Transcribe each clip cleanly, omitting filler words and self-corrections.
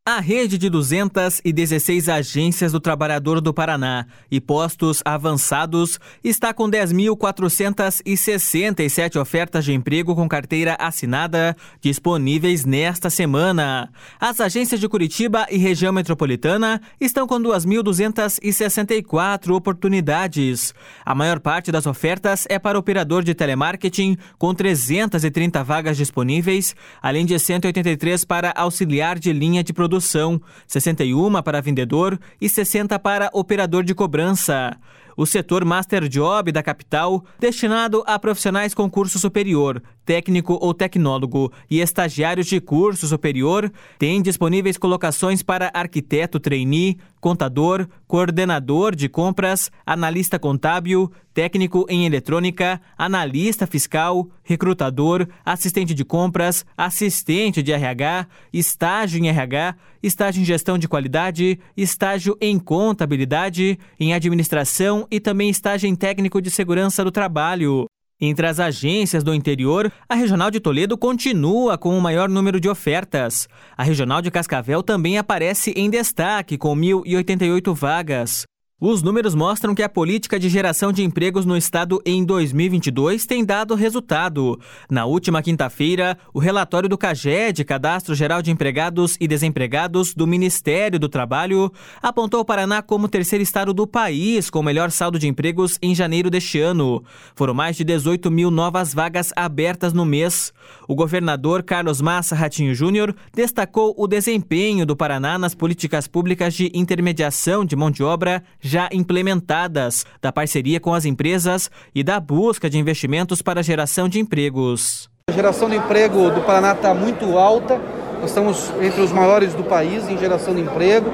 A rede de 216 agências do trabalhador do Paraná e postos avançados está com 10.467 ofertas de emprego com carteira assinada disponíveis nesta semana. As agências de Curitiba e região metropolitana estão com 2.264 oportunidades. A maior parte das ofertas é para operador de telemarketing, com 330 vagas disponíveis, além de 183 para auxiliar de linha de produção, 61 para vendedor e 60 para operador de cobrança. O setor Master Job da capital, destinado a profissionais com curso superior, técnico ou tecnólogo e estagiários de curso superior, tem disponíveis colocações para arquiteto trainee, contador, coordenador de compras, analista contábil, técnico em eletrônica, analista fiscal, recrutador, assistente de compras, assistente de RH, estágio em RH, estágio em gestão de qualidade, estágio em contabilidade, em administração e também estágio em técnico de segurança do trabalho. Entre as agências do interior, a Regional de Toledo continua com o maior número de ofertas. A Regional de Cascavel também aparece em destaque, com 1.088 vagas. Os números mostram que a política de geração de empregos no estado em 2022 tem dado resultado. Na última quinta-feira, o relatório do CAGED, Cadastro Geral de Empregados e Desempregados do Ministério do Trabalho, apontou o Paraná como o terceiro estado do país com o melhor saldo de empregos em janeiro deste ano. Foram mais de 18 mil novas vagas abertas no mês. O governador Carlos Massa Ratinho Júnior destacou o desempenho do Paraná nas políticas públicas de intermediação de mão de obra já implementadas, da parceria com as empresas e da busca de investimentos para a geração de empregos. A geração de emprego do Paraná está muito alta, nós estamos entre os maiores do país em geração de emprego.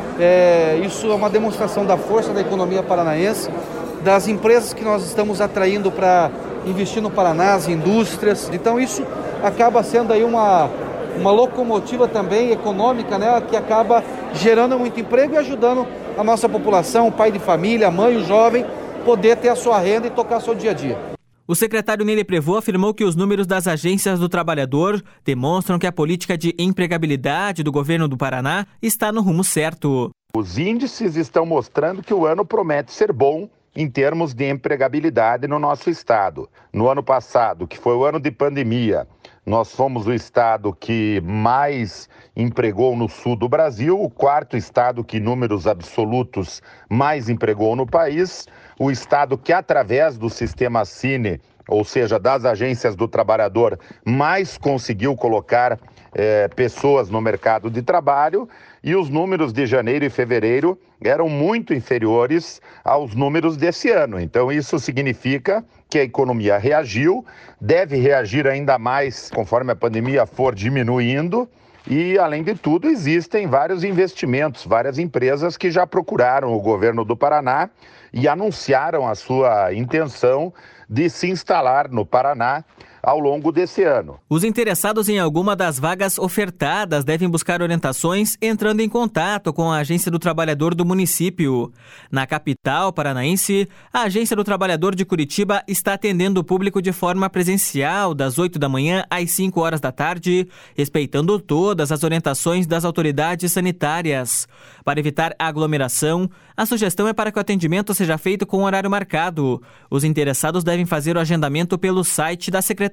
Isso é uma demonstração da força da economia paranaense, das empresas que nós estamos atraindo para investir no Paraná, as indústrias. Então isso acaba sendo aí uma locomotiva também econômica, né, que acaba gerando muito emprego e ajudando a nossa população, o pai de família, a mãe, o jovem, poder ter a sua renda e tocar seu dia a dia. O secretário Nele Prevot afirmou que os números das agências do trabalhador demonstram que a política de empregabilidade do governo do Paraná está no rumo certo. Os índices estão mostrando que o ano promete ser bom em termos de empregabilidade no nosso estado. No ano passado, que foi o ano de pandemia, nós fomos o estado que mais empregou no sul do Brasil, o quarto estado que, em números absolutos, mais empregou no país, o estado que, através do sistema Cine, ou seja, das agências do trabalhador, mais conseguiu colocar pessoas no mercado de trabalho, e os números de janeiro e fevereiro eram muito inferiores aos números desse ano. Então isso significa que a economia reagiu, deve reagir ainda mais conforme a pandemia for diminuindo. E, além de tudo, existem vários investimentos, várias empresas que já procuraram o governo do Paraná e anunciaram a sua intenção de se instalar no Paraná ao longo desse ano. Os interessados em alguma das vagas ofertadas devem buscar orientações entrando em contato com a Agência do Trabalhador do município. Na capital paranaense, a Agência do Trabalhador de Curitiba está atendendo o público de forma presencial das 8 da manhã às 5 horas da tarde, respeitando todas as orientações das autoridades sanitárias. Para evitar aglomeração, a sugestão é para que o atendimento seja feito com horário marcado. Os interessados devem fazer o agendamento pelo site da Secretaria.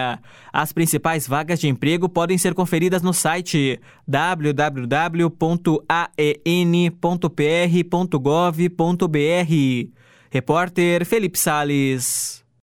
As principais vagas de emprego podem ser conferidas no site www.aen.pr.gov.br. Repórter Felipe Sales.